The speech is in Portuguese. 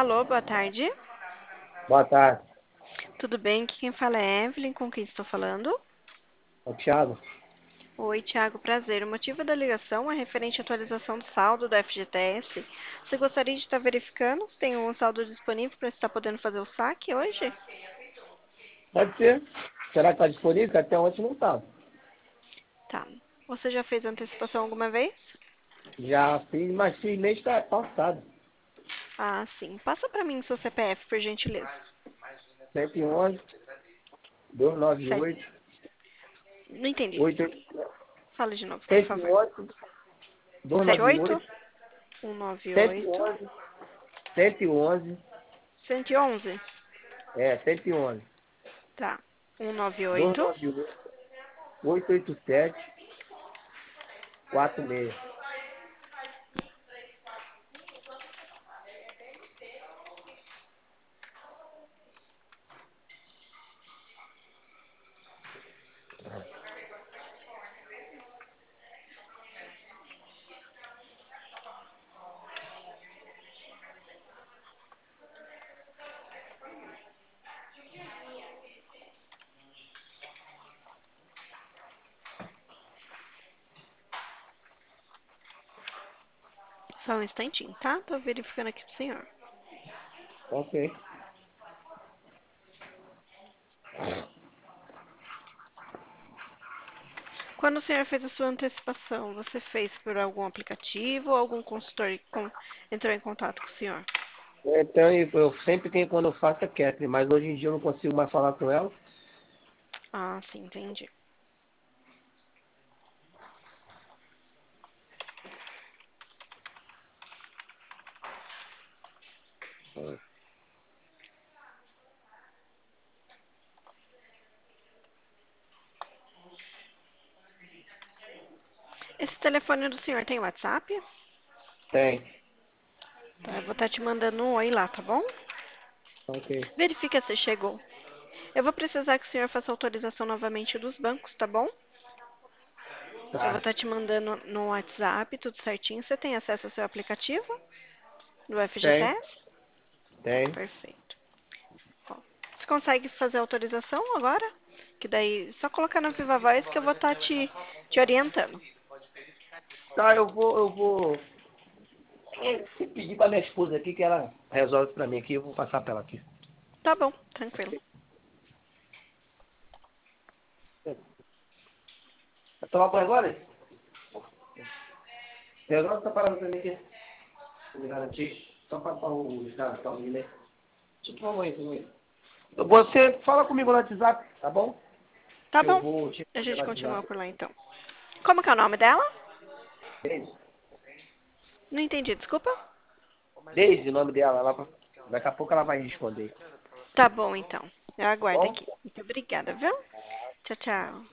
Alô, boa tarde. Boa tarde, Tudo bem? Aqui quem fala é Evelyn, com quem estou falando? é o Thiago. Oi, Thiago, prazer. O motivo da ligação é referente à atualização do saldo do FGTS. Você gostaria de estar verificando se tem um saldo disponível para estar podendo fazer o saque hoje? Pode ser. Será que está disponível? Que até ontem não estava. Tá. Você já fez antecipação alguma vez? Já fiz, mas fiz mês passado. Ah, sim. Passa para mim seu CPF, por gentileza. 111, 298, Não entendi. 887. Fala de novo, por favor. 111, 78 298, 198 111, 111, 111. 111, Tá. 198. 298, 887, 46. Só um instantinho, tá? Tô verificando aqui pro senhor. Ok. Quando o senhor fez a sua antecipação, você fez por algum aplicativo ou algum consultor entrou em contato com o senhor? Então, eu sempre tenho quando eu faço a Catherine, mas hoje em dia eu não consigo mais falar com ela. Ah, sim, entendi. Esse telefone do senhor tem WhatsApp? Tem. Tá, eu vou estar te mandando um oi lá, tá bom? Ok. Verifica se chegou. Eu vou precisar que o senhor faça autorização novamente dos bancos, tá bom? Eu vou Tá. estar te mandando no WhatsApp, tudo certinho. Você tem acesso ao seu aplicativo do Tem. FGTS? Tá, Tem. perfeito. Ó, você consegue fazer a autorização agora? Que daí, só colocar na Viva Voz que eu vou estar te orientando. Tá, eu vou pedir pra minha esposa aqui que ela resolve pra mim aqui, eu vou passar pra ela aqui. Tá bom, tranquilo. Vai tomar banho agora? Resolve essa parada pra mim aqui. Pra me garantir. Só pra o cartão ali, né? Deixa eu tomar banho, tomar banho. Você fala comigo no WhatsApp, tá bom? Tá Que eu bom. vou te A responder gente no continua WhatsApp. por lá então. Como que é o nome dela? Deise. Não entendi, desculpa. Deise, o nome dela. Daqui a pouco ela vai responder. Tá bom então. Eu Tá aguardo bom? aqui. Muito obrigada, viu? Tchau, tchau.